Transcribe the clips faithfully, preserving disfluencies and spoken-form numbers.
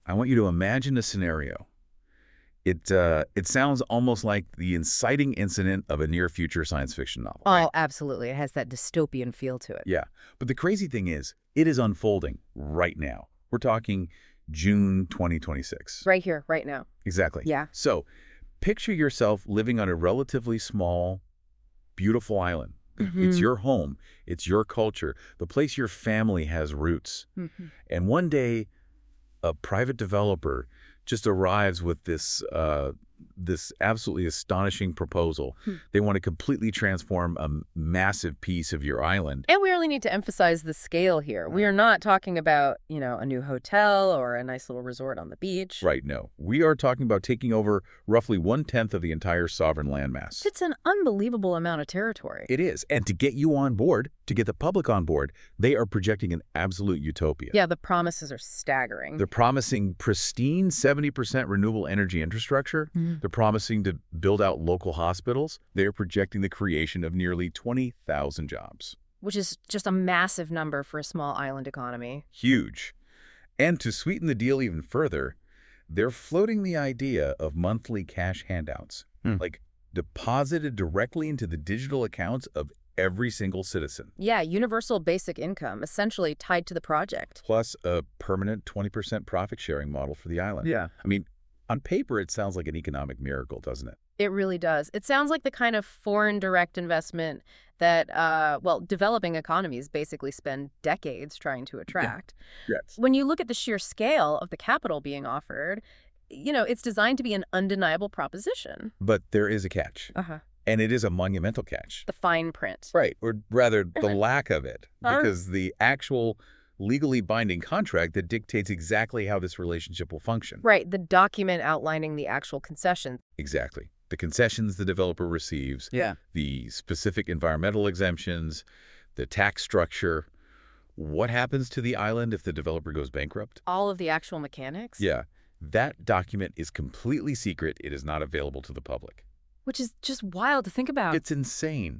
I want you to imagine a scenario. It, uh, it sounds almost like the inciting incident of a near-future science fiction novel. Oh, Right? absolutely. It has that dystopian feel to it. Yeah. But the crazy thing is, it is unfolding right now. We're talking June twenty twenty-six. Right here, right now. Exactly. Yeah. So picture yourself living on a relatively small, beautiful island. Mm-hmm. It's your home. It's your culture, the place your family has roots. Mm-hmm. And one day, a private developer just arrives with this uh, this absolutely astonishing proposal. Hmm. They want to completely transform a massive piece of your island. And we really need to emphasize the scale here. We are not talking about, you know, a new hotel or a nice little resort on the beach. Right, no. We are talking about taking over roughly one-tenth of the entire sovereign landmass. It's an unbelievable amount of territory. It is. And to get you on board, to get the public on board, they are projecting an absolute utopia. Yeah, the promises are staggering. They're promising pristine seventy percent renewable energy infrastructure. Mm. They're promising to build out local hospitals. They're projecting the creation of nearly twenty thousand jobs. Which is just a massive number for a small island economy. Huge. And to sweeten the deal even further, they're floating the idea of monthly cash handouts, Hmm. like deposited directly into the digital accounts of every single citizen, Yeah, universal basic income, essentially tied to the project. plus a permanent twenty percent profit-sharing model for the island. Yeah. I mean, on paper, it sounds like an economic miracle, doesn't it? It really does. It sounds like the kind of foreign direct investment that, uh, well, developing economies basically spend decades trying to attract. Yes. When you look at the sheer scale of the capital being offered, you know, it's designed to be an undeniable proposition. But there is a catch, Uh-huh. and it is a monumental catch. The fine print. Right, or rather, the lack of it, Huh? because the actual legally binding contract that dictates exactly how this relationship will function. Right, the document outlining the actual concession. Exactly. The concessions the developer receives, Yeah. the specific environmental exemptions, the tax structure. What happens to the island if the developer goes bankrupt? All of the actual mechanics. Yeah, that document is completely secret. It is not available to the public. Which is just wild to think about. It's insane.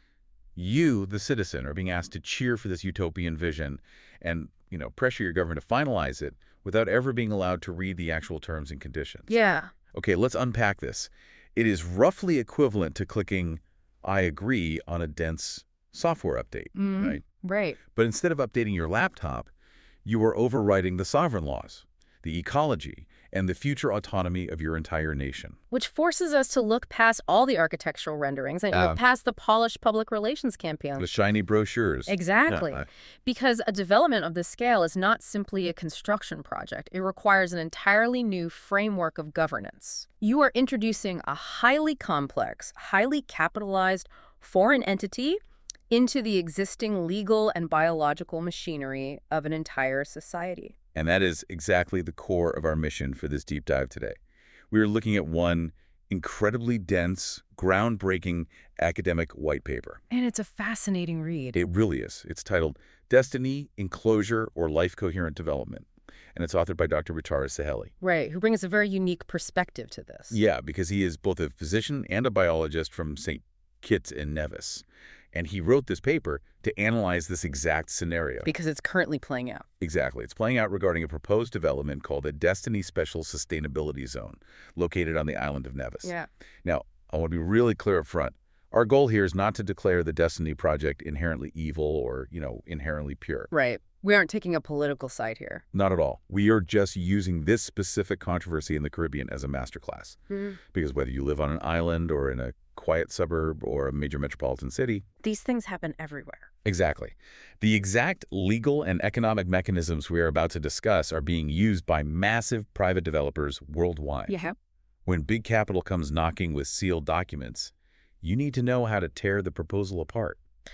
You, the citizen, are being asked to cheer for this utopian vision and, you know, pressure your government to finalize it without ever being allowed to read the actual terms and conditions. Yeah. Okay, let's unpack this. It is roughly equivalent to clicking I agree on a dense software update, Mhm. right? Right. But instead of updating your laptop, you are overriding the sovereign laws, the ecology, and the future autonomy of your entire nation. Which forces us to look past all the architectural renderings and you know, Uh, past the polished public relations The campaigns. shiny brochures. Exactly. Yeah, I- Because a development of this scale is not simply a construction project. It requires an entirely new framework of governance. You are introducing a highly complex, highly capitalized foreign entity into the existing legal and biological machinery of an entire society. And that is exactly the core of our mission for this deep dive today. We are looking at one incredibly dense, groundbreaking academic white paper. And it's a fascinating read. It really is. It's titled Destiny, Enclosure, or Life Coherent Development. And it's authored by Doctor Bichara Saheli. Right, who brings a very unique perspective to this. Yeah, because he is both a physician and a biologist from Saint Kitts and Nevis. And he wrote this paper to analyze this exact scenario. Because it's currently playing out. Exactly. It's playing out regarding a proposed development called the Destiny Special Sustainability Zone, located on the island of Nevis. Yeah. Now, I want to be really clear up front. Our goal here is not to declare the Destiny Project inherently evil or, you know, inherently pure. Right. We aren't taking a political side here. Not at all. We are just using this specific controversy in the Caribbean as a masterclass. Mm. Because whether you live on an island or in a quiet suburb or a major metropolitan city. These things happen everywhere. Exactly. The exact legal and economic mechanisms we are about to discuss are being used by massive private developers worldwide. Yeah. When big capital comes knocking with sealed documents, you need to know how to tear the proposal apart.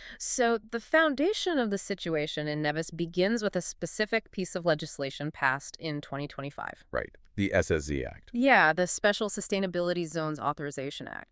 So the foundation of the situation in Nevis begins with a specific piece of legislation passed in twenty twenty-five. Right. The S S Z Act. Yeah, the Special Sustainability Zones Authorization Act.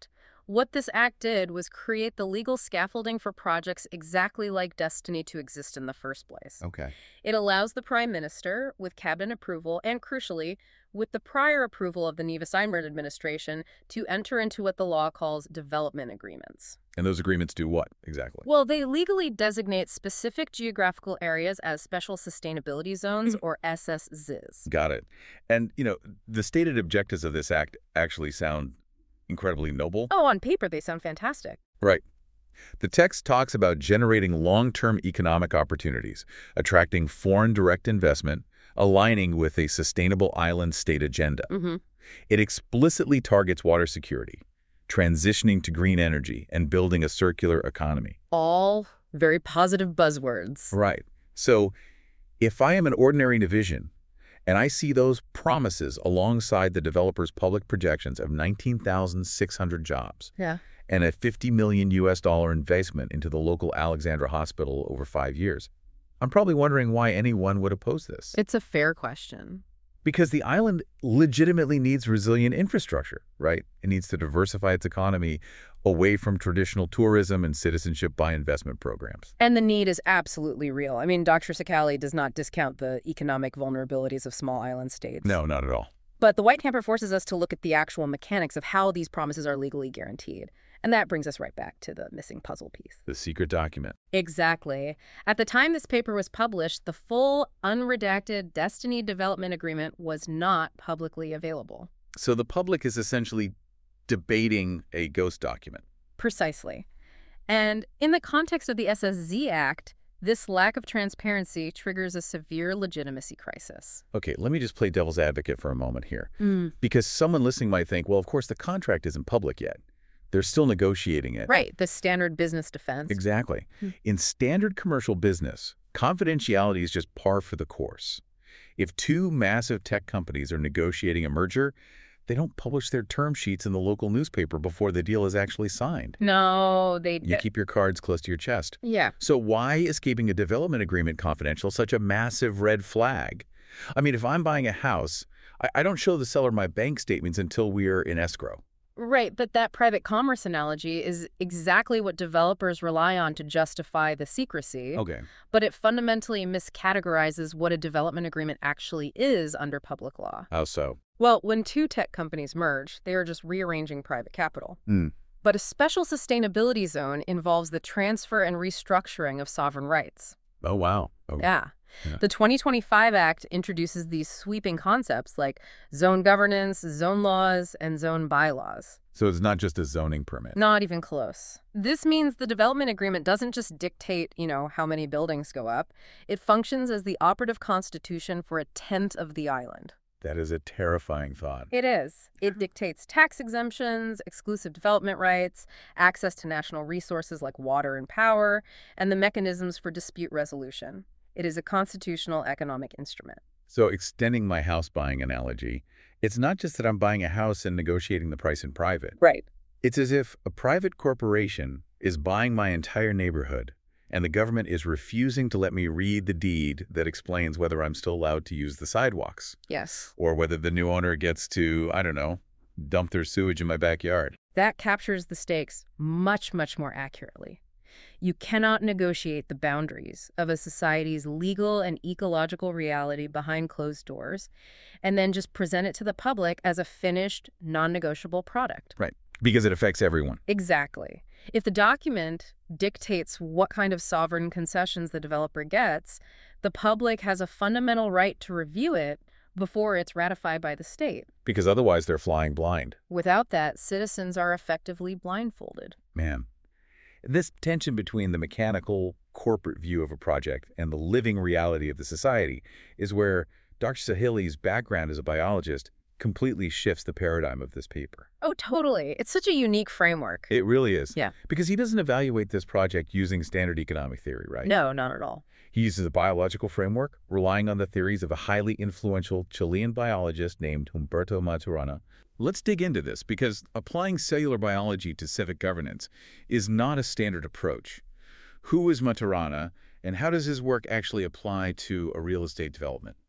What this act did was create the legal scaffolding for projects exactly like Destiny to exist in the first place. Okay. It allows the Prime Minister, with cabinet approval, and crucially, with the prior approval of the Neva Steinbrück administration, to enter into what the law calls development agreements. And those agreements do what, exactly? Well, they legally designate specific geographical areas as special sustainability zones, or S S Zs. Got it. And, you know, the stated objectives of this act actually sound incredibly noble. Oh, on paper, they sound fantastic. Right. The text talks about generating long-term economic opportunities, attracting foreign direct investment, aligning with a sustainable island state agenda. Mm-hmm. It explicitly targets water security, transitioning to green energy, and building a circular economy. All very positive buzzwords. Right. So if I am an ordinary division and I see those promises alongside the developer's public projections of nineteen thousand six hundred jobs Yeah. and a fifty million U S dollar investment into the local Alexandra Hospital over five years, I'm probably wondering why anyone would oppose this. It's a fair question. Because the island legitimately needs resilient infrastructure, right? It needs to diversify its economy away from traditional tourism and citizenship by investment programs. And the need is absolutely real. I mean, Doctor Sakali does not discount the economic vulnerabilities of small island states. No, not at all. But the White Paper forces us to look at the actual mechanics of how these promises are legally guaranteed. And that brings us right back to the missing puzzle piece. The secret document. Exactly. At the time this paper was published, the full, unredacted Destiny Development Agreement was not publicly available. So the public is essentially debating a ghost document. Precisely. And in the context of the S S Z Act, this lack of transparency triggers a severe legitimacy crisis. Okay, let me just play devil's advocate for a moment here. Mm. Because someone listening might think, well, of course, the contract isn't public yet. They're still negotiating it. Right, the standard business defense. Exactly. Hmm. In standard commercial business, confidentiality is just par for the course. If two massive tech companies are negotiating a merger, they don't publish their term sheets in the local newspaper before the deal is actually signed. No, they... You keep your cards close to your chest. Yeah. So why is keeping a development agreement confidential such a massive red flag? I mean, if I'm buying a house, I, I don't show the seller my bank statements until we're in escrow. Right, but that private commerce analogy is exactly what developers rely on to justify the secrecy. Okay. But it fundamentally miscategorizes what a development agreement actually is under public law. How so? Well, when two tech companies merge, they are just rearranging private capital. Hmm. But a special sustainability zone involves the transfer and restructuring of sovereign rights. Oh, wow. Oh. Yeah. Yeah. The twenty twenty-five Act introduces these sweeping concepts like zone governance, zone laws, and zone bylaws. So it's not just a zoning permit. Not even close. This means the development agreement doesn't just dictate, you know, how many buildings go up. It functions as the operative constitution for a tenth of the island. That is a terrifying thought. It is. It dictates tax exemptions, exclusive development rights, access to national resources like water and power, and the mechanisms for dispute resolution. It is a constitutional economic instrument. So extending my house buying analogy, it's not just that I'm buying a house and negotiating the price in private. Right. It's as if a private corporation is buying my entire neighborhood, and the government is refusing to let me read the deed that explains whether I'm still allowed to use the sidewalks, Yes. or whether the new owner gets to, I don't know, dump their sewage in my backyard. That captures the stakes much, much more accurately. You cannot negotiate the boundaries of a society's legal and ecological reality behind closed doors and then just present it to the public as a finished, non-negotiable product. Right. Because it affects everyone. Exactly. If the document dictates what kind of sovereign concessions the developer gets, the public has a fundamental right to review it before it's ratified by the state. Because otherwise they're flying blind. Without that, citizens are effectively blindfolded. Man. This tension between the mechanical, corporate view of a project and the living reality of the society is where Doctor Sahili's background as a biologist completely shifts the paradigm of this paper. Oh, totally. It's such a unique framework. It really is. Yeah. Because he doesn't evaluate this project using standard economic theory, right? No, not at all. He uses a biological framework, relying on the theories of a highly influential Chilean biologist named Humberto Maturana. Let's dig into this, because applying cellular biology to civic governance is not a standard approach. Who is Maturana, and how does his work actually apply to a real estate development?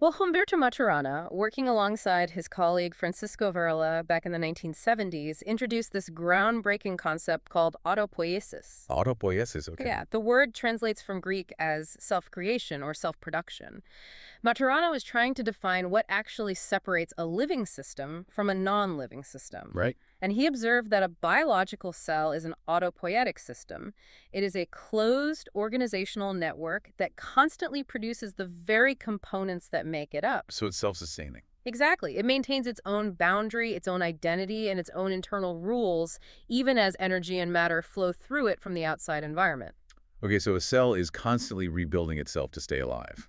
Well, Humberto Maturana, working alongside his colleague Francisco Varela back in the nineteen seventies, introduced this groundbreaking concept called autopoiesis. Autopoiesis, okay. Yeah, the word translates from Greek as self-creation or self-production. Maturana was trying to define what actually separates a living system from a non-living system. Right. And he observed that a biological cell is an autopoietic system. It is a closed organizational network that constantly produces the very components that make it up. So it's self-sustaining. Exactly. It maintains its own boundary, its own identity, and its own internal rules, even as energy and matter flow through it from the outside environment. Okay, so a cell is constantly rebuilding itself to stay alive.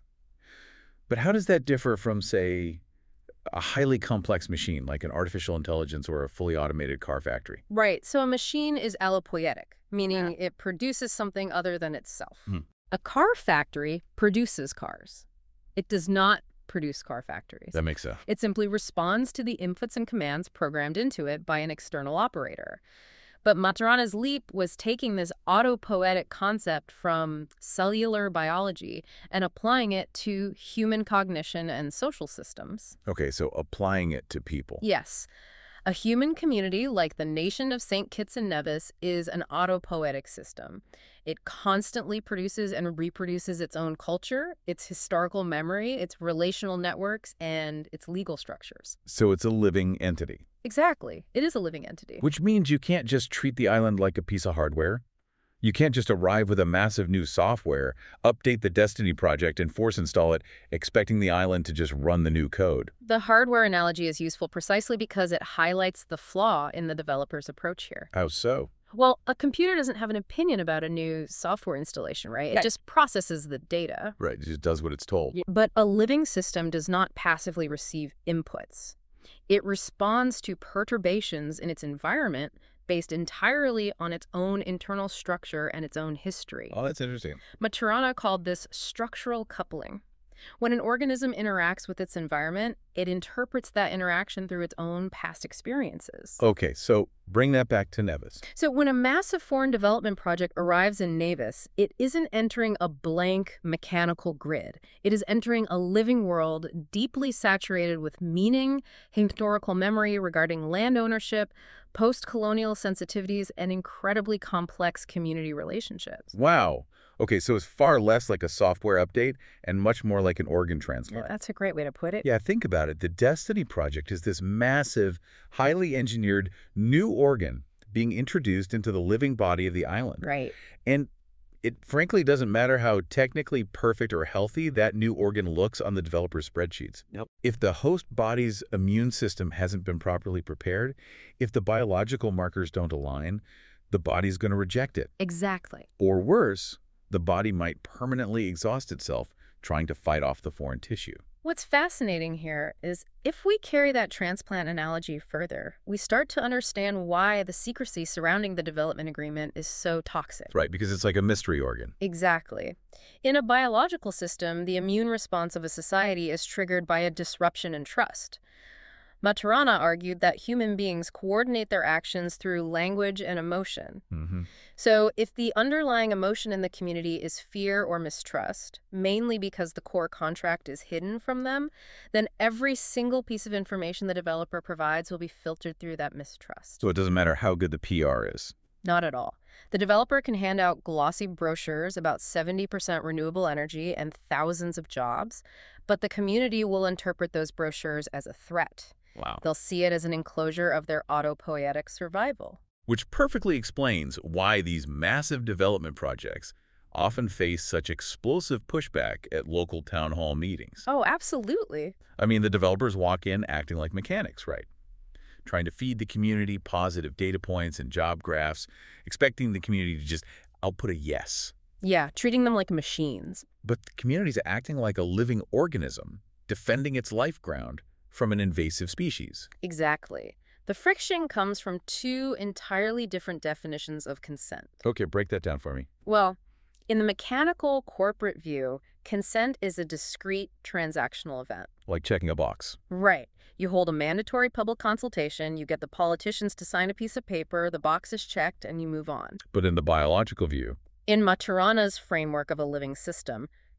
But how does that differ from, say, a highly complex machine like an artificial intelligence or a fully automated car factory? Right. So a machine is allopoietic, meaning yeah. it produces something other than itself. Hmm. A car factory produces cars. It does not produce car factories. That makes sense. It simply responds to the inputs and commands programmed into it by an external operator. But Maturana's leap was taking this autopoietic concept from cellular biology and applying it to human cognition and social systems. Okay, so applying it to people. Yes. A human community like the nation of Saint Kitts and Nevis is an autopoietic system. It constantly produces and reproduces its own culture, its historical memory, its relational networks, and its legal structures. So it's a living entity. Exactly. It is a living entity. Which means you can't just treat the island like a piece of hardware. You can't just arrive with a massive new software, update the Destiny project, and force install it, expecting the island to just run the new code. The hardware analogy is useful precisely because it highlights the flaw in the developer's approach here. How so? Well, a computer doesn't have an opinion about a new software installation, right? It just processes the data. Right, it just does what it's told. But a living system does not passively receive inputs. It responds to perturbations in its environment based entirely on its own internal structure and its own history. Oh, that's interesting. Maturana called this structural coupling. When an organism interacts with its environment, it interprets that interaction through its own past experiences. Okay, so bring that back to Nevis. So when a massive foreign development project arrives in Nevis, it isn't entering a blank mechanical grid. It is entering a living world deeply saturated with meaning, historical memory regarding land ownership, post-colonial sensitivities, and incredibly complex community relationships. Wow. Okay, so it's far less like a software update and much more like an organ transplant. That's a great way to put it. Yeah, think about it. The Destiny project is this massive, highly engineered new organ being introduced into the living body of the island. Right. And it frankly doesn't matter how technically perfect or healthy that new organ looks on the developer's spreadsheets. Nope. If the host body's immune system hasn't been properly prepared, if the biological markers don't align, the body's going to reject it. Exactly. Or worse, the body might permanently exhaust itself trying to fight off the foreign tissue. What's fascinating here is if we carry that transplant analogy further, we start to understand why the secrecy surrounding the development agreement is so toxic. Right, because it's like a mystery organ. Exactly. In a biological system, the immune response of a society is triggered by a disruption in trust. Maturana argued that human beings coordinate their actions through language and emotion. Mm-hmm. So if the underlying emotion in the community is fear or mistrust, mainly because the core contract is hidden from them, then every single piece of information the developer provides will be filtered through that mistrust. So it doesn't matter how good the P R is. Not at all. The developer can hand out glossy brochures about seventy percent renewable energy and thousands of jobs, but the community will interpret those brochures as a threat. Wow. They'll see it as an enclosure of their autopoietic survival. Which perfectly explains why these massive development projects often face such explosive pushback at local town hall meetings. Oh, absolutely. I mean, the developers walk in acting like mechanics, right? Trying to feed the community positive data points and job graphs, expecting the community to just output a yes. Yeah, treating them like machines. But the community's acting like a living organism, defending its life ground from an invasive species. Exactly. The friction comes from two entirely different definitions of consent. Okay, break that down for me. Well, in the mechanical corporate view, consent is a discrete transactional event. Like checking a box. Right. You hold a mandatory public consultation, you get the politicians to sign a piece of paper, the box is checked, and you move on. But in the biological view, In Maturana's framework of a living system,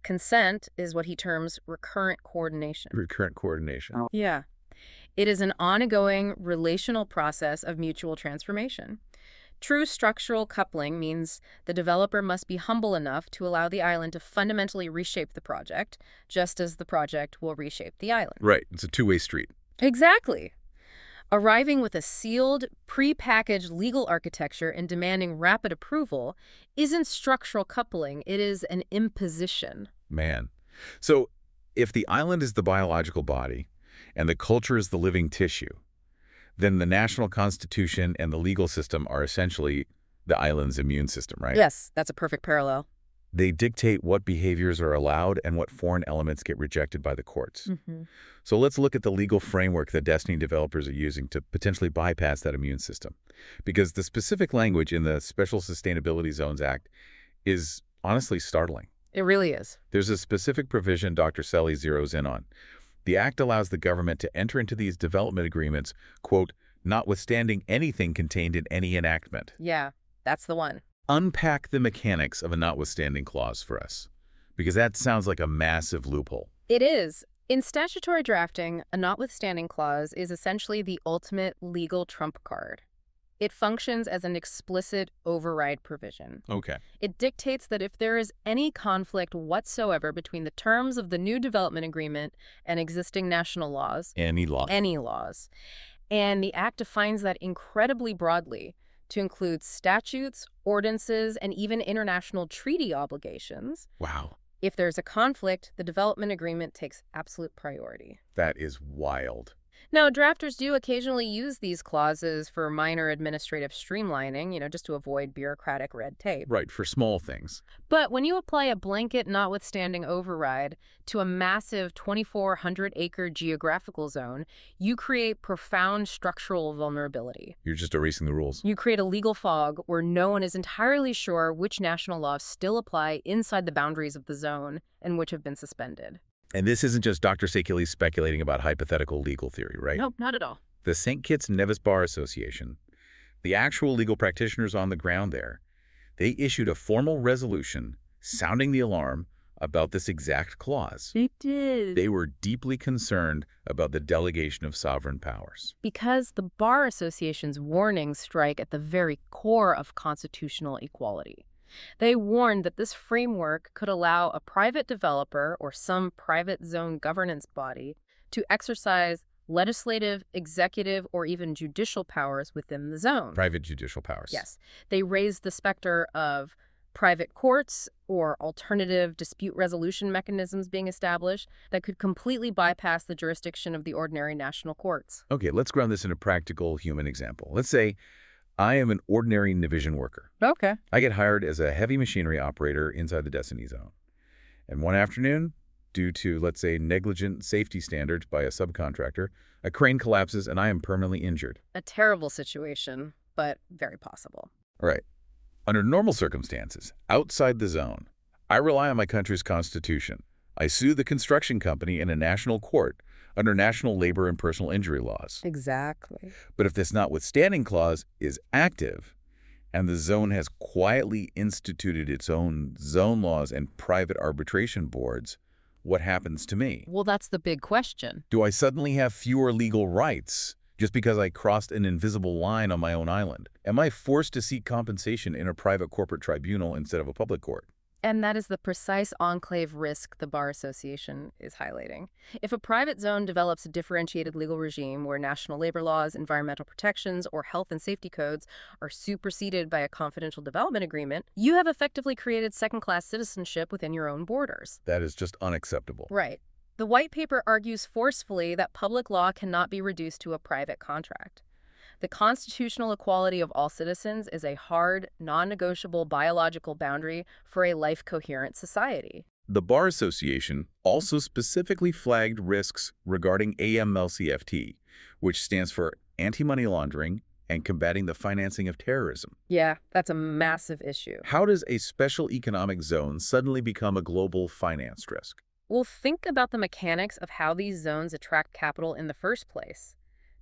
Consent is what he terms recurrent coordination. Recurrent coordination. Oh. Yeah. It is an ongoing relational process of mutual transformation. True structural coupling means the developer must be humble enough to allow the island to fundamentally reshape the project, just as the project will reshape the island. Right. It's a two-way street. Exactly. Arriving with a sealed, pre-packaged legal architecture and demanding rapid approval isn't structural coupling, it is an imposition. Man. So if the island is the biological body and the culture is the living tissue, then the national constitution and the legal system are essentially the island's immune system, right? Yes, that's a perfect parallel. They dictate what behaviors are allowed and what foreign elements get rejected by the courts. Mm-hmm. So let's look at the legal framework that Destiny developers are using to potentially bypass that immune system. Because the specific language in the Special Sustainability Zones Act is honestly startling. It really is. There's a specific provision Doctor Selly zeroes in on. The act allows the government to enter into these development agreements, quote, notwithstanding anything contained in any enactment. Yeah, that's the one. Unpack the mechanics of a notwithstanding clause for us, because that sounds like a massive loophole. It is. In statutory drafting, a notwithstanding clause is essentially the ultimate legal trump card. It functions as an explicit override provision. Okay. It dictates that if there is any conflict whatsoever between the terms of the new development agreement and existing national laws, Any law. any laws, and the Act defines that incredibly broadly to include statutes, ordinances, and even international treaty obligations. Wow. If there's a conflict, the development agreement takes absolute priority. That is wild. Now, drafters do occasionally use these clauses for minor administrative streamlining, you know, just to avoid bureaucratic red tape. Right, for small things. But when you apply a blanket notwithstanding override to a massive twenty-four hundred acre geographical zone, you create profound structural vulnerability. You're just erasing the rules. You create a legal fog where no one is entirely sure which national laws still apply inside the boundaries of the zone and which have been suspended. And this isn't just Doctor Sekeli speculating about hypothetical legal theory, right? Nope, not at all. The Saint Kitts Nevis Bar Association, the actual legal practitioners on the ground there, they issued a formal resolution sounding the alarm about this exact clause. They did. They were deeply concerned about the delegation of sovereign powers. Because the Bar Association's warnings strike at the very core of constitutional equality. They warned that this framework could allow a private developer or some private zone governance body to exercise legislative, executive, or even judicial powers within the zone. Private judicial powers. Yes. They raised the specter of private courts or alternative dispute resolution mechanisms being established that could completely bypass the jurisdiction of the ordinary national courts. Okay, let's ground this in a practical human example. Let's say I am an ordinary Navision worker. Okay. I get hired as a heavy machinery operator inside the Destiny Zone. And one afternoon, due to, let's say, negligent safety standards by a subcontractor, a crane collapses and I am permanently injured. A terrible situation, but very possible. All right. Under normal circumstances, outside the zone, I rely on my country's constitution. I sue the construction company in a national court under national labor and personal injury laws. Exactly. But if this notwithstanding clause is active and the zone has quietly instituted its own zone laws and private arbitration boards, what happens to me? Well, that's the big question. Do I suddenly have fewer legal rights just because I crossed an invisible line on my own island? Am I forced to seek compensation in a private corporate tribunal instead of a public court? And that is the precise enclave risk the Bar Association is highlighting. If a private zone develops a differentiated legal regime where national labor laws, environmental protections, or health and safety codes are superseded by a confidential development agreement, you have effectively created second-class citizenship within your own borders. That is just unacceptable. Right. The white paper argues forcefully that public law cannot be reduced to a private contract. The constitutional equality of all citizens is a hard, non-negotiable biological boundary for a life-coherent society. The Bar Association also specifically flagged risks regarding A M L C F T, which stands for Anti-Money Laundering and Combating the Financing of Terrorism. Yeah, that's a massive issue. How does a special economic zone suddenly become a global finance risk? Well, think about the mechanics of how these zones attract capital in the first place.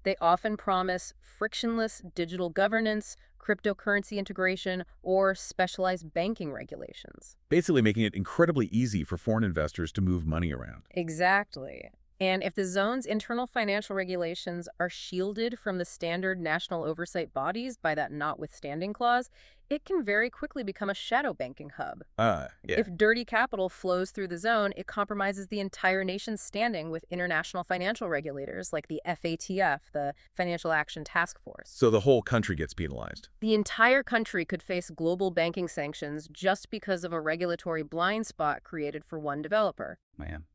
They often promise frictionless digital governance, cryptocurrency integration, or specialized banking regulations. Basically making it incredibly easy for foreign investors to move money around. Exactly. And if the zone's internal financial regulations are shielded from the standard national oversight bodies by that notwithstanding clause, it can very quickly become a shadow banking hub. Ah, yeah. If dirty capital flows through the zone, it compromises the entire nation's standing with international financial regulators like the F A T F, the Financial Action Task Force. So the whole country gets penalized. The entire country could face global banking sanctions just because of a regulatory blind spot created for one developer. Man.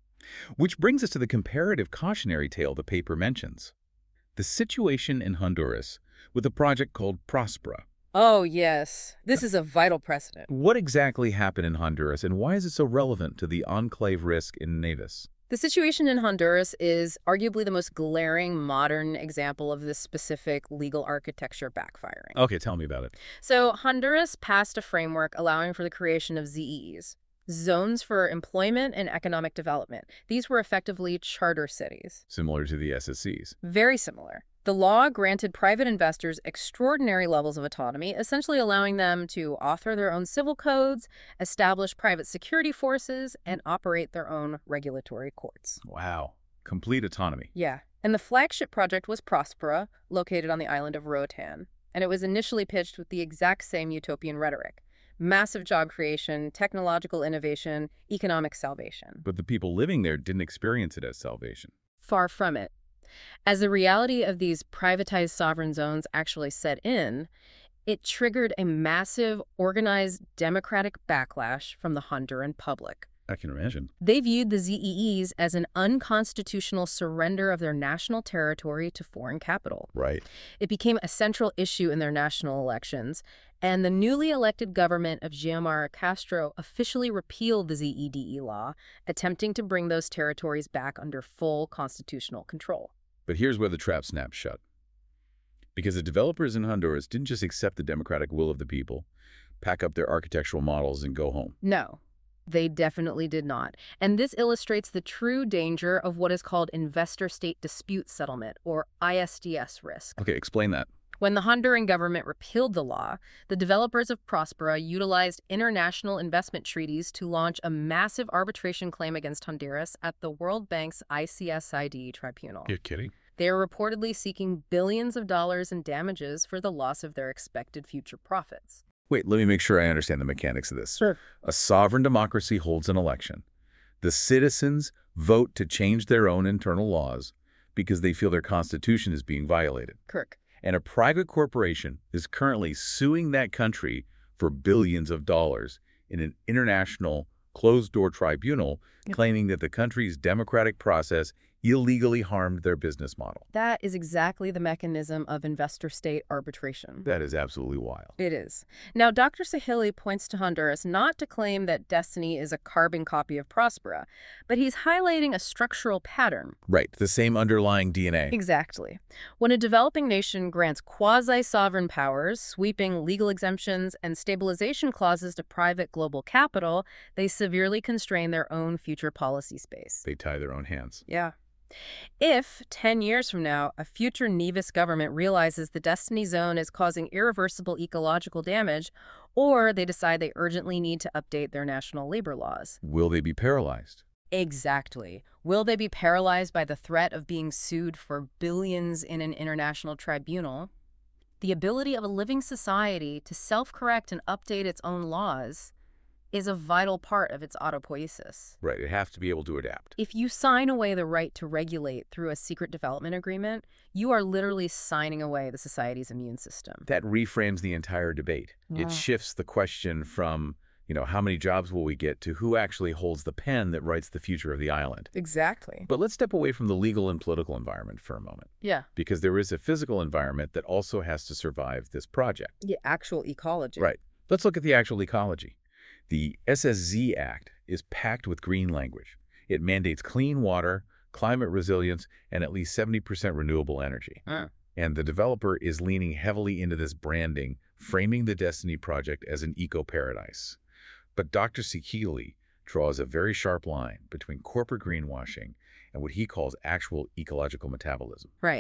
Which brings us to the comparative cautionary tale the paper mentions. The situation in Honduras with a project called Prospera. Oh, yes. This is a vital precedent. What exactly happened in Honduras, and why is it so relevant to the enclave risk in Nevis? The situation in Honduras is arguably the most glaring modern example of this specific legal architecture backfiring. Okay, tell me about it. So Honduras passed a framework allowing for the creation of Z E Es, Zones for Employment and Economic Development. These were effectively charter cities. Similar to the S S Cs. Very similar. The law granted private investors extraordinary levels of autonomy, essentially allowing them to author their own civil codes, establish private security forces, and operate their own regulatory courts. Wow. Complete autonomy. Yeah. And the flagship project was Prospera, located on the island of Roatan. And it was initially pitched with the exact same utopian rhetoric. Massive job creation, technological innovation, economic salvation. But the people living there didn't experience it as salvation. Far from it. As the reality of these privatized sovereign zones actually set in, it triggered a massive, organized democratic backlash from the Honduran public. I can imagine. They viewed the Z E Es as an unconstitutional surrender of their national territory to foreign capital. Right. It became a central issue in their national elections, and the newly elected government of Xiomara Castro officially repealed the Z E D E law, attempting to bring those territories back under full constitutional control. But here's where the trap snaps shut. Because the developers in Honduras didn't just accept the democratic will of the people, pack up their architectural models, and go home. No, they definitely did not. And this illustrates the true danger of what is called investor-state dispute settlement, or I S D S risk. Okay, explain that. When the Honduran government repealed the law, the developers of Prospera utilized international investment treaties to launch a massive arbitration claim against Honduras at the World Bank's I C S I D tribunal. You're kidding? They are reportedly seeking billions of dollars in damages for the loss of their expected future profits. Wait, let me make sure I understand the mechanics of this. Sure. A sovereign democracy holds an election. The citizens vote to change their own internal laws because they feel their constitution is being violated. Kirk. And a private corporation is currently suing that country for billions of dollars in an international closed-door tribunal, Yep. claiming that the country's democratic process illegally harmed their business model. That is exactly the mechanism of investor-state arbitration. That is absolutely wild. It is. Now, Doctor Sahili points to Honduras not to claim that Destiny is a carbon copy of Prospera, but he's highlighting a structural pattern. Right, the same underlying D N A. Exactly. When a developing nation grants quasi-sovereign powers, sweeping legal exemptions, and stabilization clauses to private global capital, they severely constrain their own future policy space. They tie their own hands. Yeah. If, ten years from now, a future Nevis government realizes the Destiny Zone is causing irreversible ecological damage, or they decide they urgently need to update their national labor laws. Will they be paralyzed? Exactly. Will they be paralyzed by the threat of being sued for billions in an international tribunal? The ability of a living society to self-correct and update its own laws is a vital part of its autopoiesis. Right, they have to be able to adapt. If you sign away the right to regulate through a secret development agreement, you are literally signing away the society's immune system. That reframes the entire debate. Yeah. It shifts the question from, you know, how many jobs will we get to who actually holds the pen that writes the future of the island. Exactly. But let's step away from the legal and political environment for a moment, Yeah. because there is a physical environment that also has to survive this project. The actual ecology. Right. Let's look at the actual ecology. The S S Z Act is packed with green language. It mandates clean water, climate resilience, and at least seventy percent renewable energy. Uh. And the developer is leaning heavily into this branding, framing the Destiny project as an eco-paradise. But Doctor Sikili draws a very sharp line between corporate greenwashing and what he calls actual ecological metabolism. Right.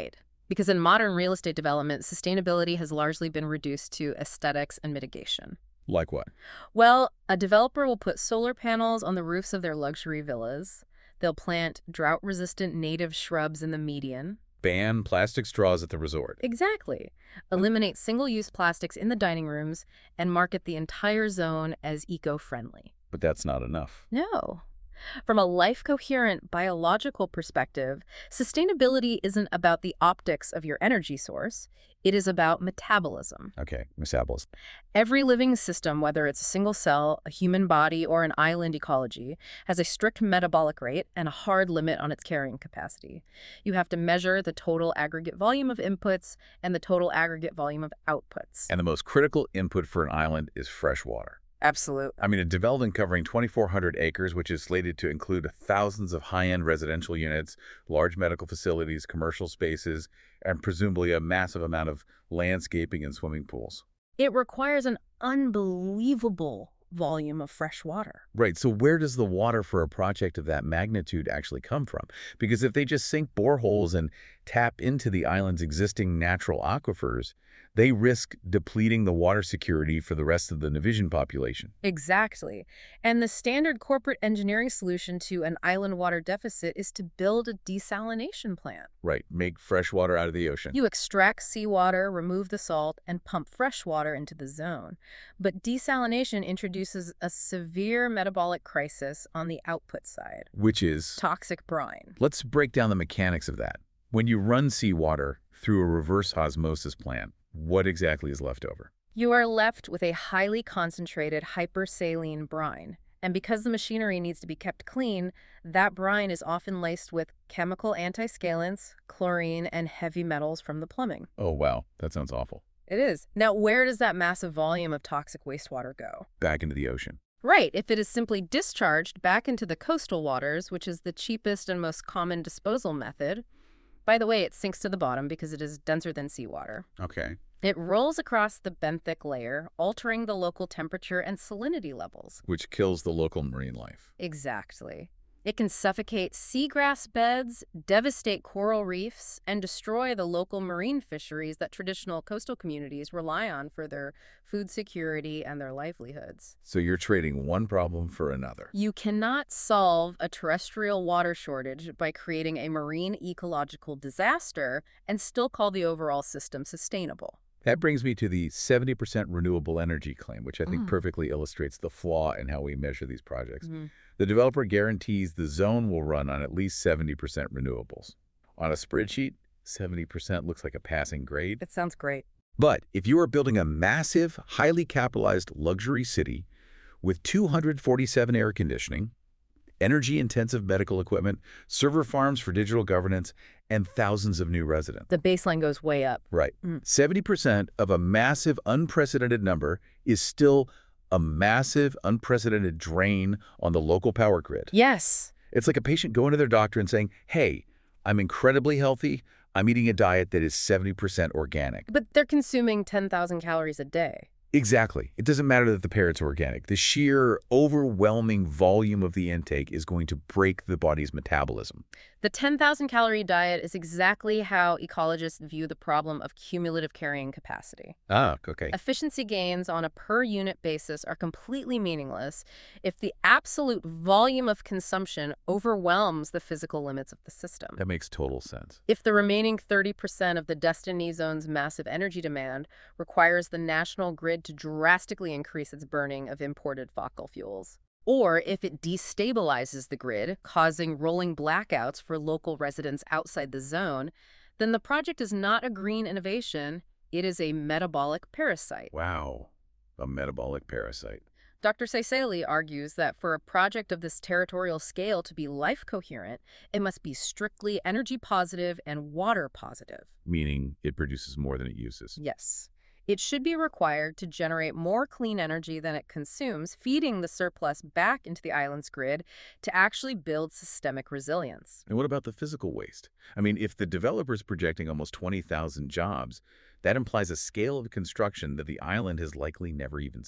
Because in modern real estate development, sustainability has largely been reduced to aesthetics and mitigation. Like what? Well, a developer will put solar panels on the roofs of their luxury villas. They'll plant drought-resistant native shrubs in the median. Ban plastic straws at the resort. Exactly. Eliminate single-use plastics in the dining rooms and market the entire zone as eco-friendly. But that's not enough. No. From a life-coherent biological perspective, sustainability isn't about the optics of your energy source. It is about metabolism. Okay, metabolism. Every living system, whether it's a single cell, a human body, or an island ecology, has a strict metabolic rate and a hard limit on its carrying capacity. You have to measure the total aggregate volume of inputs and the total aggregate volume of outputs. And the most critical input for an island is fresh water. Absolute. I mean, a development covering twenty-four hundred acres, which is slated to include thousands of high-end residential units, large medical facilities, commercial spaces, and presumably a massive amount of landscaping and swimming pools. It requires an unbelievable volume of fresh water. Right, so where does the water for a project of that magnitude actually come from? Because if they just sink boreholes and tap into the island's existing natural aquifers, they risk depleting the water security for the rest of the Navision population. Exactly. And the standard corporate engineering solution to an island water deficit is to build a desalination plant. Right, make fresh water out of the ocean. You extract seawater, remove the salt, and pump fresh water into the zone. But desalination introduces a severe metabolic crisis on the output side. Which is? Toxic brine. Let's break down the mechanics of that. When you run seawater through a reverse osmosis plant, what exactly is left over? You are left with a highly concentrated hypersaline brine. And because the machinery needs to be kept clean, that brine is often laced with chemical antiscalants, chlorine, and heavy metals from the plumbing. Oh, wow. That sounds awful. It is. Now, where does that massive volume of toxic wastewater go? Back into the ocean. Right. If it is simply discharged back into the coastal waters, which is the cheapest and most common disposal method. By the way, it sinks to the bottom because it is denser than seawater. Okay. It rolls across the benthic layer, altering the local temperature and salinity levels. Which kills the local marine life. Exactly. It can suffocate seagrass beds, devastate coral reefs, and destroy the local marine fisheries that traditional coastal communities rely on for their food security and their livelihoods. So you're trading one problem for another. You cannot solve a terrestrial water shortage by creating a marine ecological disaster and still call the overall system sustainable. That brings me to the seventy percent renewable energy claim, which I think Mm. perfectly illustrates the flaw in how we measure these projects. Mm-hmm. The developer guarantees the zone will run on at least seventy percent renewables. On a spreadsheet, seventy percent looks like a passing grade. It sounds great. But if you are building a massive, highly capitalized luxury city with two hundred forty-seven air conditioning, energy-intensive medical equipment, server farms for digital governance, and thousands of new residents. The baseline goes way up. Right. Mm. seventy percent of a massive, unprecedented number is still a massive, unprecedented drain on the local power grid. Yes. It's like a patient going to their doctor and saying, hey, I'm incredibly healthy. I'm eating a diet that is seventy percent organic. But they're consuming ten thousand calories a day. Exactly. It doesn't matter that the parrot's organic. The sheer overwhelming volume of the intake is going to break the body's metabolism. The ten thousand calorie diet is exactly how ecologists view the problem of cumulative carrying capacity. Ah, okay. Efficiency gains on a per unit basis are completely meaningless if the absolute volume of consumption overwhelms the physical limits of the system. That makes total sense. If the remaining thirty percent of the Destiny Zone's massive energy demand requires the national grid to drastically increase its burning of imported fossil fuels, or if it destabilizes the grid, causing rolling blackouts for local residents outside the zone, then the project is not a green innovation, it is a metabolic parasite. Wow. A metabolic parasite. Doctor Ceceli argues that for a project of this territorial scale to be life-coherent, it must be strictly energy-positive and water-positive. Meaning it produces more than it uses. Yes. It should be required to generate more clean energy than it consumes, feeding the surplus back into the island's grid to actually build systemic resilience. And what about the physical waste? I mean, if the developer's projecting almost twenty thousand jobs, that implies a scale of construction that the island has likely never even seen.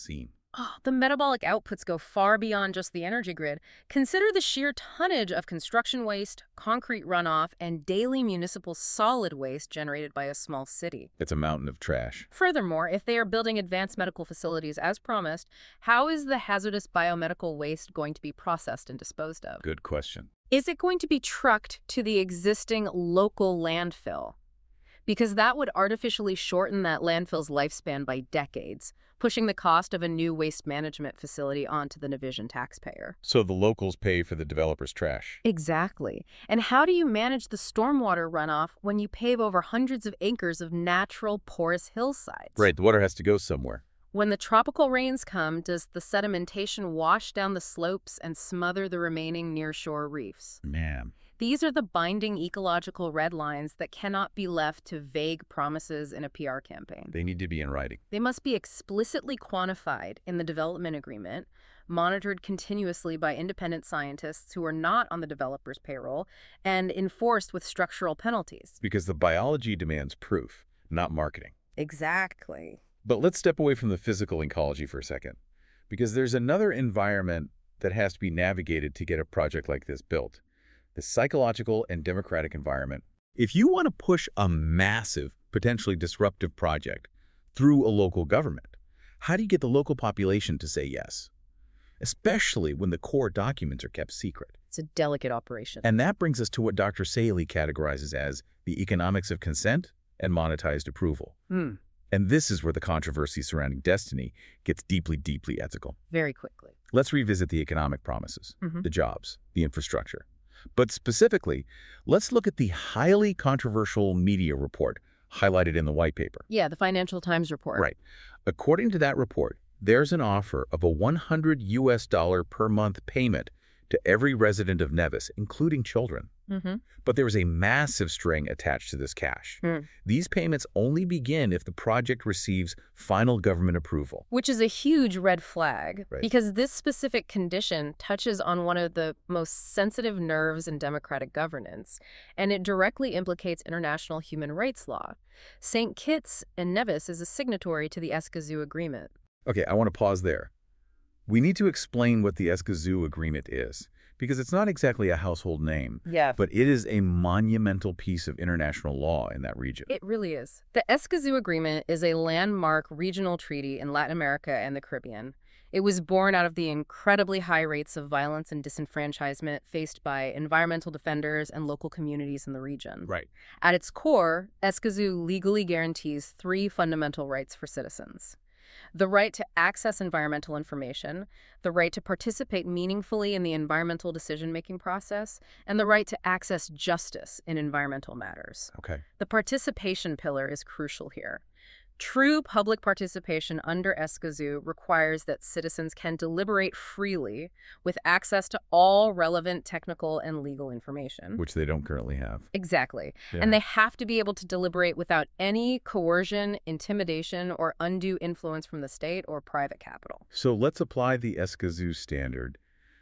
Oh, the metabolic outputs go far beyond just the energy grid. Consider the sheer tonnage of construction waste, concrete runoff, and daily municipal solid waste generated by a small city. It's a mountain of trash. Furthermore, if they are building advanced medical facilities as promised, how is the hazardous biomedical waste going to be processed and disposed of? Good question. Is it going to be trucked to the existing local landfill? Because that would artificially shorten that landfill's lifespan by decades, pushing the cost of a new waste management facility onto the Navision taxpayer. So the locals pay for the developer's trash. Exactly. And how do you manage the stormwater runoff when you pave over hundreds of acres of natural porous hillsides? Right, the water has to go somewhere. When the tropical rains come, does the sedimentation wash down the slopes and smother the remaining nearshore reefs? Man. These are the binding ecological red lines that cannot be left to vague promises in a P R campaign. They need to be in writing. They must be explicitly quantified in the development agreement, monitored continuously by independent scientists who are not on the developer's payroll, and enforced with structural penalties. Because the biology demands proof, not marketing. Exactly. But let's step away from the physical ecology for a second, because there's another environment that has to be navigated to get a project like this built. The psychological and democratic environment. If you want to push a massive, potentially disruptive project through a local government, how do you get the local population to say yes? Especially when the core documents are kept secret. It's a delicate operation. And that brings us to what Doctor Sailey categorizes as the economics of consent and monetized approval. Hmm. And this is where the controversy surrounding Destiny gets deeply, deeply ethical. Very quickly. Let's revisit the economic promises, Mm-hmm. the jobs, the infrastructure. But specifically, let's look at the highly controversial media report highlighted in the white paper. Yeah, the Financial Times report. Right. According to that report, there's an offer of a one hundred U S dollar per month payment to every resident of Nevis, including children. Mm-hmm. But there is a massive string attached to this cash. Mm. These payments only begin if the project receives final government approval. Which is a huge red flag, Right. because this specific condition touches on one of the most sensitive nerves in democratic governance, and it directly implicates international human rights law. Saint Kitts and Nevis is a signatory to the Escazú Agreement. Okay, I want to pause there. We need to explain what the Escazú Agreement is, because it's not exactly a household name, Yeah. but it is a monumental piece of international law in that region. It really is. The Escazú Agreement is a landmark regional treaty in Latin America and the Caribbean. It was born out of the incredibly high rates of violence and disenfranchisement faced by environmental defenders and local communities in the region. Right. At its core, Escazú legally guarantees three fundamental rights for citizens: the right to access environmental information, the right to participate meaningfully in the environmental decision-making process, and the right to access justice in environmental matters. Okay. The participation pillar is crucial here. True public participation under Escazú requires that citizens can deliberate freely with access to all relevant technical and legal information. Which they don't currently have. Exactly. Yeah. And they have to be able to deliberate without any coercion, intimidation, or undue influence from the state or private capital. So let's apply the Escazú standard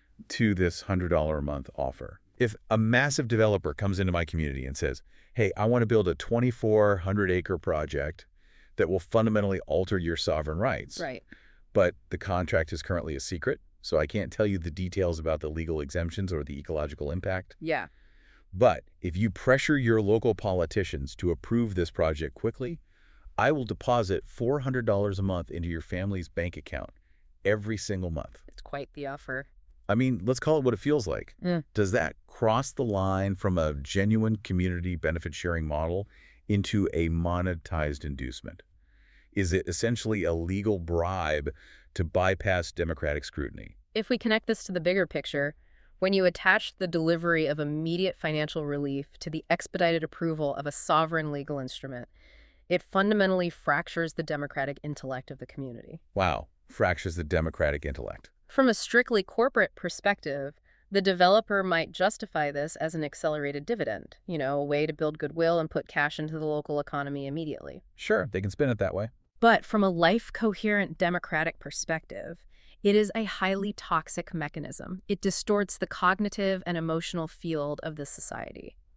to this one hundred dollars a month offer. If a massive developer comes into my community and says, hey, I want to build a twenty-four hundred acre project that will fundamentally alter your sovereign rights. Right. But the contract is currently a secret, so I can't tell you the details about the legal exemptions or the ecological impact. Yeah. But if you pressure your local politicians to approve this project quickly, I will deposit four hundred dollars a month into your family's bank account every single month. It's quite the offer. I mean, let's call it what it feels like. Mm. Does that cross the line from a genuine community benefit sharing model into a monetized inducement? Is it essentially a legal bribe to bypass democratic scrutiny? If we connect this to the bigger picture, when you attach the delivery of immediate financial relief to the expedited approval of a sovereign legal instrument, it fundamentally fractures the democratic intellect of the community. Wow, fractures the democratic intellect. From a strictly corporate perspective, the developer might justify this as an accelerated dividend, you know, a way to build goodwill and put cash into the local economy immediately. Sure, they can spin it that way. But from a life-coherent democratic perspective, it is a highly toxic mechanism. It distorts the cognitive and emotional field of the society.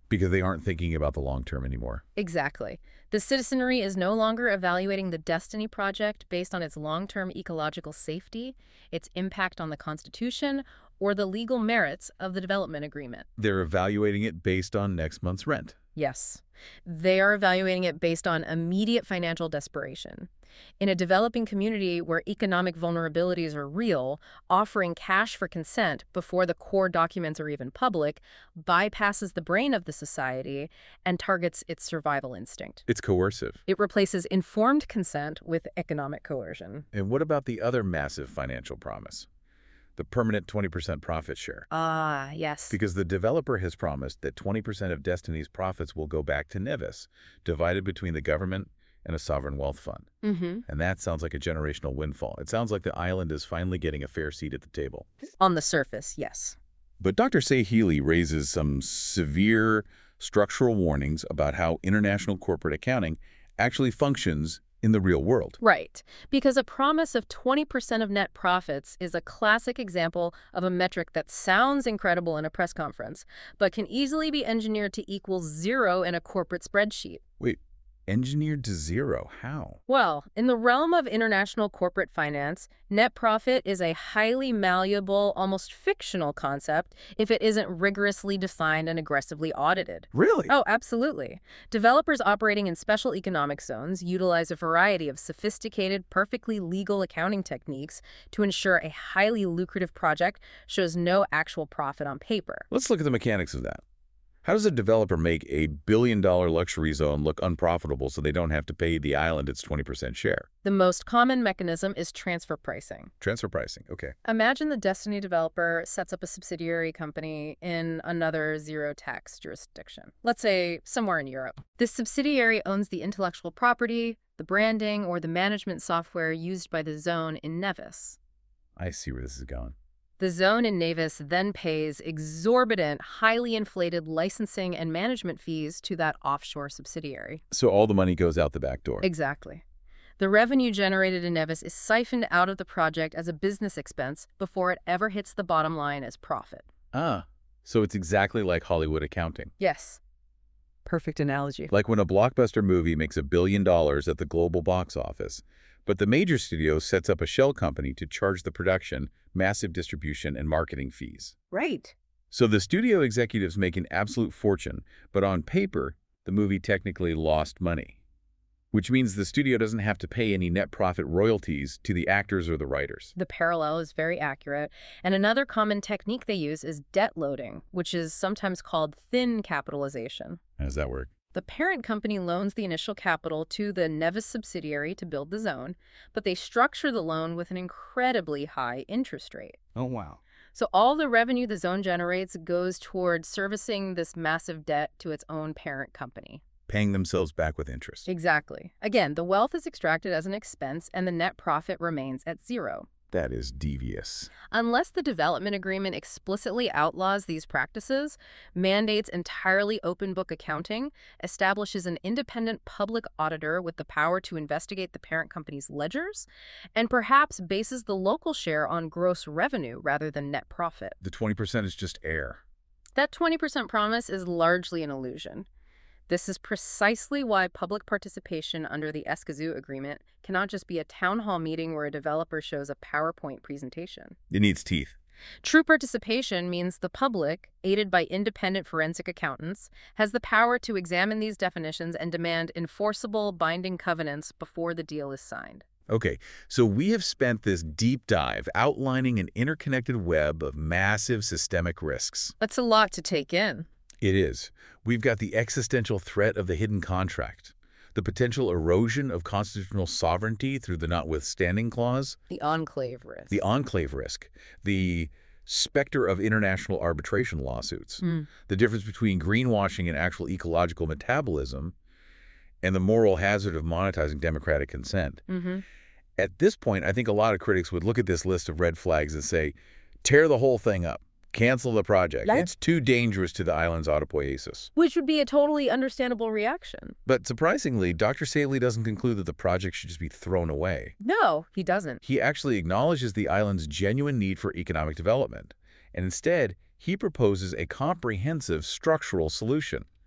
Because they aren't thinking about the long term anymore. Exactly. The citizenry is no longer evaluating the Destiny Project based on its long-term ecological safety, its impact on the Constitution, or the legal merits of the development agreement. They're evaluating it based on next month's rent. Yes. They are evaluating it based on immediate financial desperation. In a developing community where economic vulnerabilities are real, offering cash for consent before the core documents are even public bypasses the brain of the society and targets its survival instinct. It's coercive. It replaces informed consent with economic coercion. And what about the other massive financial promise? The permanent twenty percent profit share. Ah, yes. Because the developer has promised that twenty percent of Destiny's profits will go back to Nevis, divided between the government and a sovereign wealth fund. Mm-hmm. And that sounds like a generational windfall. It sounds like the island is finally getting a fair seat at the table. On the surface, yes. But Doctor Say-Healy raises some severe structural warnings about how international corporate accounting actually functions in the real world. Right, because a promise of twenty percent of net profits is a classic example of a metric that sounds incredible in a press conference, but can easily be engineered to equal zero in a corporate spreadsheet. Wait, engineered to zero? How? Well, in the realm of international corporate finance, net profit is a highly malleable, almost fictional concept if it isn't rigorously defined and aggressively audited. Really? Oh, absolutely. Developers operating in special economic zones utilize a variety of sophisticated, perfectly legal accounting techniques to ensure a highly lucrative project shows no actual profit on paper. Let's look at the mechanics of that. How does a developer make a billion-dollar luxury zone look unprofitable so they don't have to pay the island its twenty percent share? The most common mechanism is transfer pricing. Transfer pricing, okay. Imagine the Destiny developer sets up a subsidiary company in another zero-tax jurisdiction, let's say somewhere in Europe. This subsidiary owns the intellectual property, the branding, or the management software used by the zone in Nevis. I see where this is going. The zone in Nevis then pays exorbitant, highly inflated licensing and management fees to that offshore subsidiary. So all the money goes out the back door. Exactly. The revenue generated in Nevis is siphoned out of the project as a business expense before it ever hits the bottom line as profit. Ah, so it's exactly like Hollywood accounting. Yes. Perfect analogy. Like when a blockbuster movie makes a billion dollars at the global box office, but the major studio sets up a shell company to charge the production, massive distribution, and marketing fees. Right. So the studio executives make an absolute fortune, but on paper, the movie technically lost money, which means the studio doesn't have to pay any net profit royalties to the actors or the writers. The parallel is very accurate. And another common technique they use is debt loading, which is sometimes called thin capitalization. How does that work? The parent company loans the initial capital to the Nevis subsidiary to build the zone, but they structure the loan with an incredibly high interest rate. Oh, wow. So all the revenue the zone generates goes toward servicing this massive debt to its own parent company. Paying themselves back with interest. Exactly. Again, the wealth is extracted as an expense and the net profit remains at zero. That is devious. Unless the development agreement explicitly outlaws these practices, mandates entirely open book accounting, establishes an independent public auditor with the power to investigate the parent company's ledgers, and perhaps bases the local share on gross revenue rather than net profit. The twenty percent is just air. That twenty percent promise is largely an illusion. This is precisely why public participation under the Escazú Agreement cannot just be a town hall meeting where a developer shows a PowerPoint presentation. It needs teeth. True participation means the public, aided by independent forensic accountants, has the power to examine these definitions and demand enforceable, binding covenants before the deal is signed. Okay, so we have spent this deep dive outlining an interconnected web of massive systemic risks. That's a lot to take in. It is. We've got the existential threat of the hidden contract, the potential erosion of constitutional sovereignty through the notwithstanding clause, The enclave risk. the enclave risk, the specter of international arbitration lawsuits, Mm. the difference between greenwashing and actual ecological metabolism, and the moral hazard of monetizing democratic consent. Mm-hmm. At this point, I think a lot of critics would look at this list of red flags and say, tear the whole thing up. Cancel the project. Yeah. It's too dangerous to the island's autopoiesis. Which would be a totally understandable reaction. But surprisingly, Doctor Saley doesn't conclude that the project should just be thrown away. No, he doesn't. He actually acknowledges the island's genuine need for economic development, and instead, he proposes a comprehensive structural solution.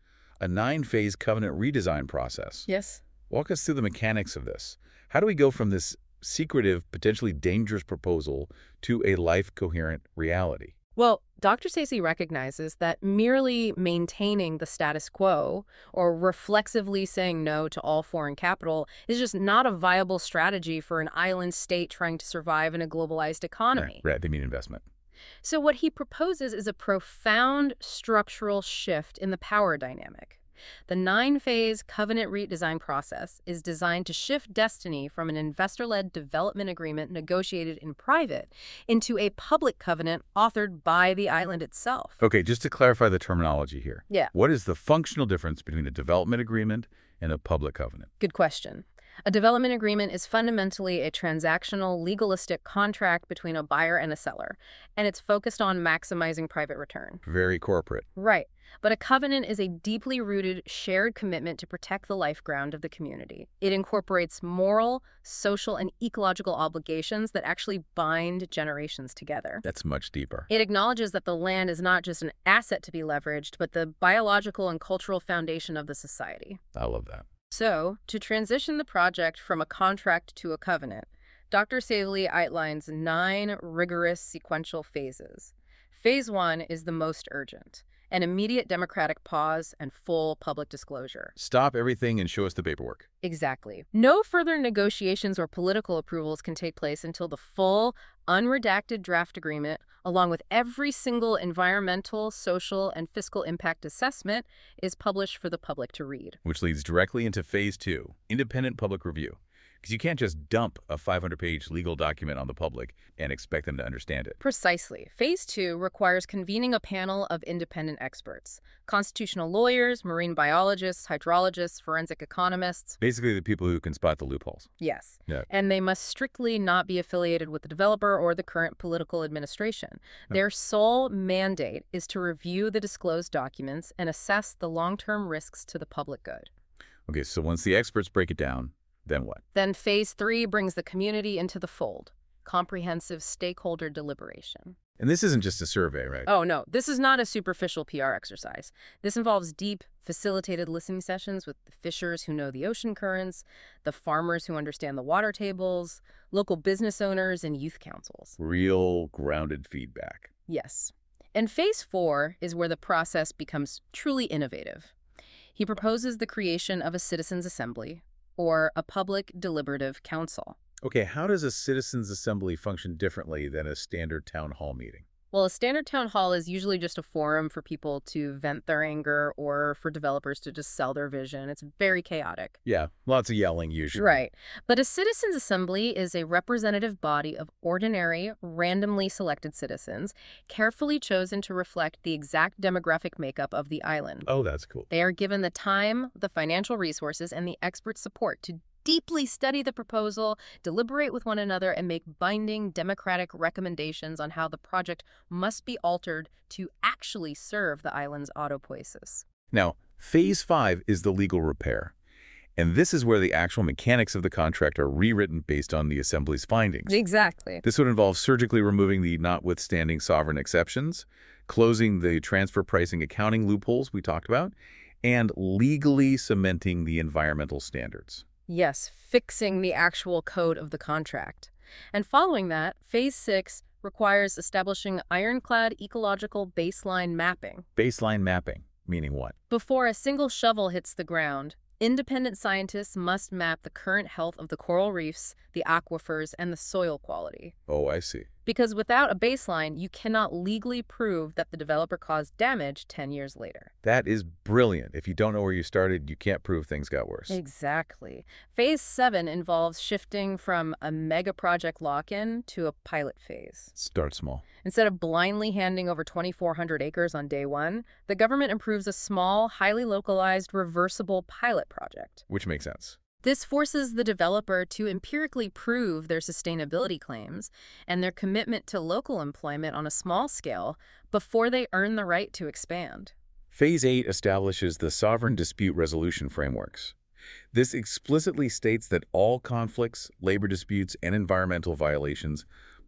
a nine-phase covenant redesign process. Yes. Walk us through the mechanics of this. How do we go from this secretive, potentially dangerous proposal to a life-coherent reality? Well, Doctor Stacey recognizes that merely maintaining the status quo or reflexively saying no to all foreign capital is just not a viable strategy for an island state trying to survive in a globalized economy. Right, right, they mean investment. So what he proposes is a profound structural shift in the power dynamic. The nine-phase covenant redesign process is designed to shift destiny from an investor-led development agreement negotiated in private into a public covenant authored by the island itself. Okay, just to clarify the terminology here. Yeah. What is the functional difference between a development agreement and a public covenant? Good question. A development agreement is fundamentally a transactional, legalistic contract between a buyer and a seller, and it's focused on maximizing private return. Very corporate. Right. But a covenant is a deeply rooted, shared commitment to protect the life ground of the community. It incorporates moral, social, and ecological obligations that actually bind generations together. That's much deeper. It acknowledges that the land is not just an asset to be leveraged, but the biological and cultural foundation of the society. I love that. So, to transition the project from a contract to a covenant, Doctor Savely outlines nine rigorous sequential phases. Phase one is the most urgent, an immediate democratic pause and full public disclosure. Stop everything and show us the paperwork. Exactly. No further negotiations or political approvals can take place until the full, unredacted draft agreement, along with every single environmental, social, and fiscal impact assessment, is published for the public to read. Which leads directly into phase two, independent public review. Because you can't just dump a five hundred page legal document on the public and expect them to understand it. Precisely. Phase two requires convening a panel of independent experts, constitutional lawyers, marine biologists, hydrologists, forensic economists. Basically the people who can spot the loopholes. Yes. Yeah. And they must strictly not be affiliated with the developer or the current political administration. No. Their sole mandate is to review the disclosed documents and assess the long-term risks to the public good. Okay, so once the experts break it down, then what? Then phase three brings the community into the fold. Comprehensive stakeholder deliberation. And this isn't just a survey, right? Oh, no. This is not a superficial P R exercise. This involves deep, facilitated listening sessions with the fishers who know the ocean currents, the farmers who understand the water tables, local business owners, and youth councils. Real grounded feedback. Yes. And phase four is where the process becomes truly innovative. He proposes the creation of a citizens' assembly, or a public deliberative council. Okay, how does a citizens' assembly function differently than a standard town hall meeting? Well, a standard town hall is usually just a forum for people to vent their anger or for developers to just sell their vision. It's very chaotic. Yeah, lots of yelling usually. Right. But a citizens' assembly is a representative body of ordinary, randomly selected citizens, carefully chosen to reflect the exact demographic makeup of the island. Oh, that's cool. They are given the time, the financial resources, and the expert support to deeply study the proposal, deliberate with one another, and make binding democratic recommendations on how the project must be altered to actually serve the island's autopoiesis. Now, phase five is the legal repair. And this is where the actual mechanics of the contract are rewritten based on the Assembly's findings. Exactly. This would involve surgically removing the notwithstanding sovereign exceptions, closing the transfer pricing accounting loopholes we talked about, and legally cementing the environmental standards. Yes, fixing the actual code of the contract. And following that, phase six requires establishing ironclad ecological baseline mapping. Baseline mapping, meaning what? Before a single shovel hits the ground, independent scientists must map the current health of the coral reefs, the aquifers, and the soil quality. Oh, I see. Because without a baseline, you cannot legally prove that the developer caused damage ten years later. That is brilliant. If you don't know where you started, you can't prove things got worse. Exactly. Phase seven involves shifting from a mega project lock-in to a pilot phase. Start small. Instead of blindly handing over twenty-four hundred acres on day one, the government approves a small, highly localized, reversible pilot project. Which makes sense. This forces the developer to empirically prove their sustainability claims and their commitment to local employment on a small scale before they earn the right to expand. Phase eight establishes the sovereign dispute resolution frameworks. This explicitly states that all conflicts, labor disputes, and environmental violations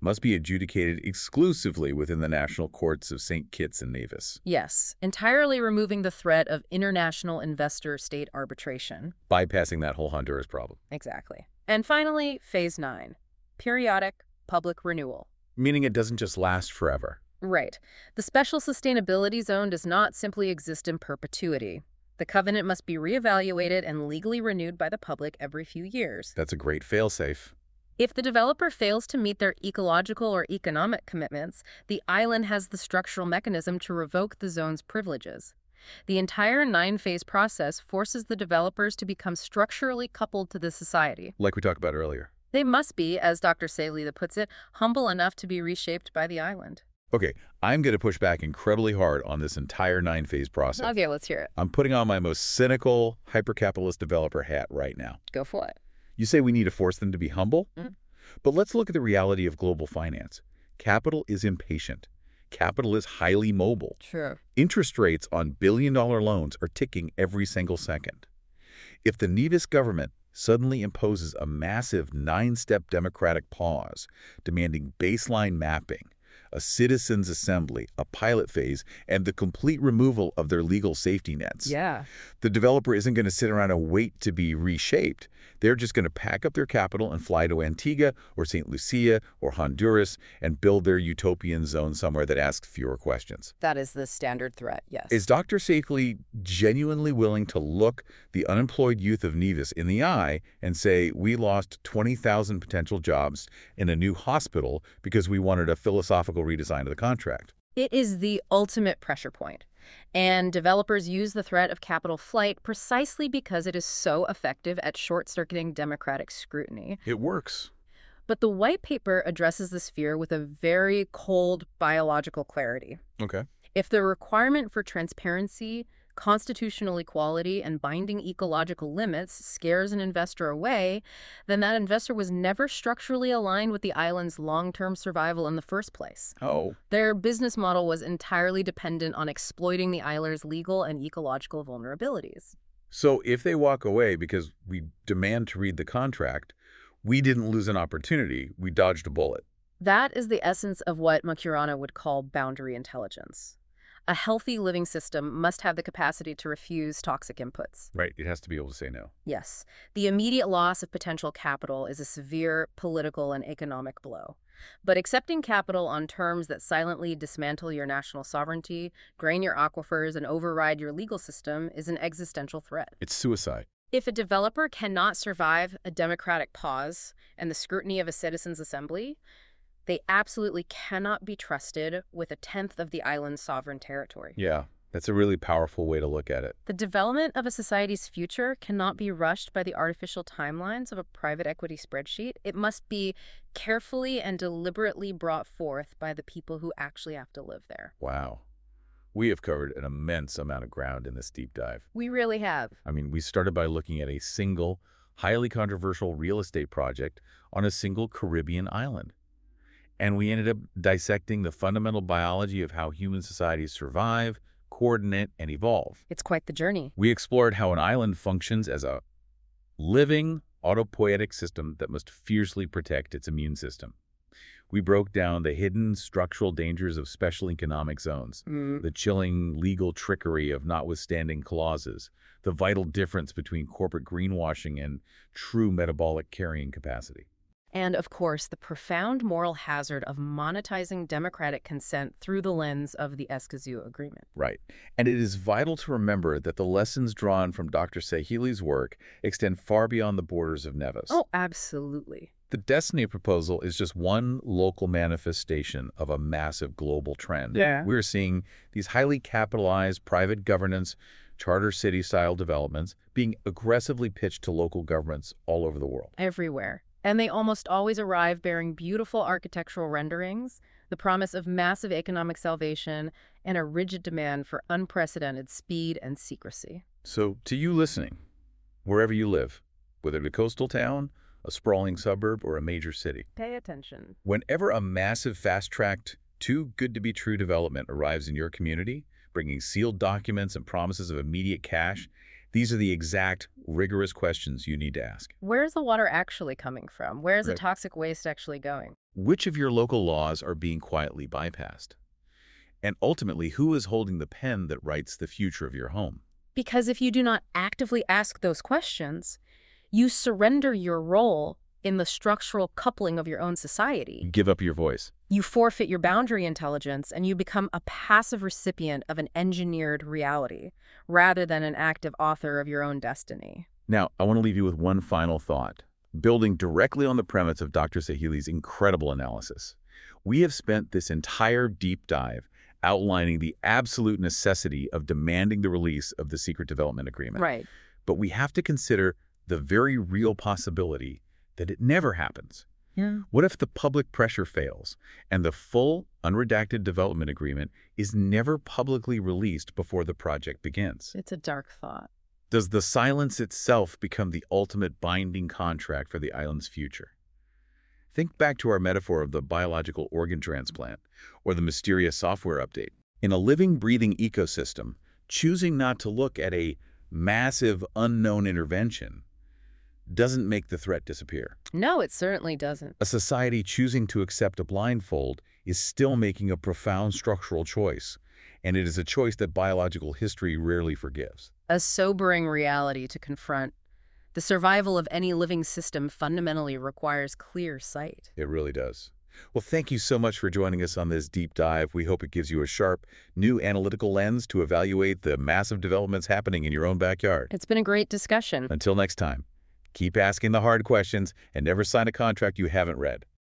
must be adjudicated exclusively within the national courts of Saint Kitts and Nevis, Yes, entirely removing the threat of international investor-state arbitration. bypassing that whole Honduras problem. Exactly. And finally, phase nine, periodic public renewal. Meaning it doesn't just last forever. Right. The special sustainability zone does not simply exist in perpetuity. The covenant must be reevaluated and legally renewed by the public every few years. That's a great failsafe. If the developer fails to meet their ecological or economic commitments, the island has the structural mechanism to revoke the zone's privileges. The entire nine-phase process forces the developers to become structurally coupled to the society. Like we talked about earlier. They must be, as Doctor Saley puts it, humble enough to be reshaped by the island. Okay, I'm going to push back incredibly hard on this entire nine-phase process. Okay, let's hear it. I'm putting on my most cynical, hyper-capitalist developer hat right now. Go for it. You say we need to force them to be humble? Mm. But let's look at the reality of global finance. Capital is impatient. Capital is highly mobile. True. Interest rates on billion-dollar loans are ticking every single second. If the Nevis government suddenly imposes a massive nine-step democratic pause, demanding baseline mapping, a citizens' assembly, a pilot phase, and the complete removal of their legal safety nets. Yeah. The developer isn't going to sit around and wait to be reshaped. They're just going to pack up their capital and fly to Antigua or Saint Lucia or Honduras and build their utopian zone somewhere that asks fewer questions. That is the standard threat, yes. Is Doctor Safely genuinely willing to look the unemployed youth of Nevis in the eye and say, we lost twenty thousand potential jobs in a new hospital because we wanted a philosophical redesign of the contract? It is the ultimate pressure point. And developers use the threat of capital flight precisely because it is so effective at short-circuiting democratic scrutiny. It works. But the white paper addresses this fear with a very cold biological clarity. Okay. If the requirement for transparency, constitutional equality, and binding ecological limits scares an investor away, then that investor was never structurally aligned with the island's long-term survival in the first place. Oh. Their business model was entirely dependent on exploiting the island's legal and ecological vulnerabilities. So if they walk away because we demand to read the contract, we didn't lose an opportunity, we dodged a bullet. That is the essence of what Maturana would call boundary intelligence. A healthy living system must have the capacity to refuse toxic inputs. Right, it has to be able to say no. Yes. The immediate loss of potential capital is a severe political and economic blow. But accepting capital on terms that silently dismantle your national sovereignty, drain your aquifers, and override your legal system is an existential threat. It's suicide. If a developer cannot survive a democratic pause and the scrutiny of a citizens' assembly, they absolutely cannot be trusted with a tenth of the island's sovereign territory. Yeah, that's a really powerful way to look at it. The development of a society's future cannot be rushed by the artificial timelines of a private equity spreadsheet. It must be carefully and deliberately brought forth by the people who actually have to live there. Wow. We have covered an immense amount of ground in this deep dive. We really have. I mean, we started by looking at a single, highly controversial real estate project on a single Caribbean island. And we ended up dissecting the fundamental biology of how human societies survive, coordinate, and evolve. It's quite the journey. We explored how an island functions as a living, autopoietic system that must fiercely protect its immune system. We broke down the hidden structural dangers of special economic zones, Mm. the chilling legal trickery of notwithstanding clauses, the vital difference between corporate greenwashing and true metabolic carrying capacity. And, of course, the profound moral hazard of monetizing democratic consent through the lens of the Escazú Agreement. Right. And it is vital to remember that the lessons drawn from Doctor Sahili's work extend far beyond the borders of Nevis. Oh, absolutely. The Destiny proposal is just one local manifestation of a massive global trend. Yeah. We're seeing these highly capitalized private governance, charter city-style developments being aggressively pitched to local governments all over the world. Everywhere. And they almost always arrive bearing beautiful architectural renderings, the promise of massive economic salvation, and a rigid demand for unprecedented speed and secrecy. So, to you listening, wherever you live, whether it's a coastal town, a sprawling suburb, or a major city, Pay attention. whenever a massive fast-tracked, too good to be true development arrives in your community, bringing sealed documents and promises of immediate cash, these are the exact, rigorous questions you need to ask. Where's the water actually coming from? Where's Right. the toxic waste actually going? Which of your local laws are being quietly bypassed? And ultimately, who is holding the pen that writes the future of your home? Because if you do not actively ask those questions, you surrender your role in the structural coupling of your own society. Give up your voice. You forfeit your boundary intelligence and you become a passive recipient of an engineered reality rather than an active author of your own destiny. Now, I want to leave you with one final thought, building directly on the premise of Doctor Sahili's incredible analysis. We have spent this entire deep dive outlining the absolute necessity of demanding the release of the Secret Development Agreement. Right. But we have to consider the very real possibility that it never happens. Yeah. What if the public pressure fails and the full, unredacted development agreement is never publicly released before the project begins? It's a dark thought. Does the silence itself become the ultimate binding contract for the island's future? Think back to our metaphor of the biological organ transplant or the mysterious software update. In a living, breathing ecosystem, choosing not to look at a massive, unknown intervention doesn't make the threat disappear. No, it certainly doesn't. A society choosing to accept a blindfold is still making a profound structural choice, and it is a choice that biological history rarely forgives. A sobering reality to confront. The survival of any living system fundamentally requires clear sight. It really does. Well, thank you so much for joining us on this deep dive. We hope it gives you a sharp, new analytical lens to evaluate the massive developments happening in your own backyard. It's been a great discussion. Until next time, keep asking the hard questions and never sign a contract you haven't read.